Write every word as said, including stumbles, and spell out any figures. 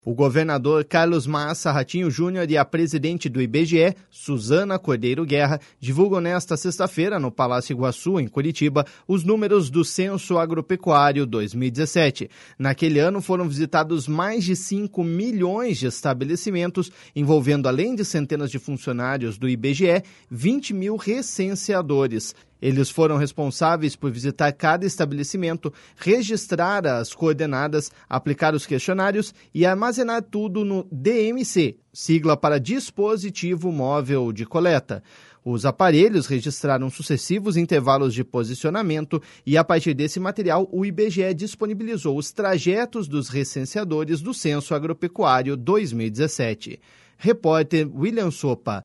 O governador Carlos Massa Ratinho Júnior e a presidente do I B G E, Suzana Cordeiro Guerra, divulgam nesta sexta-feira, no Palácio Iguaçu, em Curitiba, os números do Censo Agropecuário dois mil e dezessete. Naquele ano foram visitados mais de cinco milhões de estabelecimentos, envolvendo, além de centenas de funcionários do I B G E, vinte mil recenseadores. Eles foram responsáveis por visitar cada estabelecimento, registrar as coordenadas, aplicar os questionários e armazenar tudo no D M C, sigla para Dispositivo Móvel de Coleta. Os aparelhos registraram sucessivos intervalos de posicionamento e, a partir desse material, o I B G E disponibilizou os trajetos dos recenseadores do Censo Agropecuário dois mil e dezessete. Repórter William Sopa.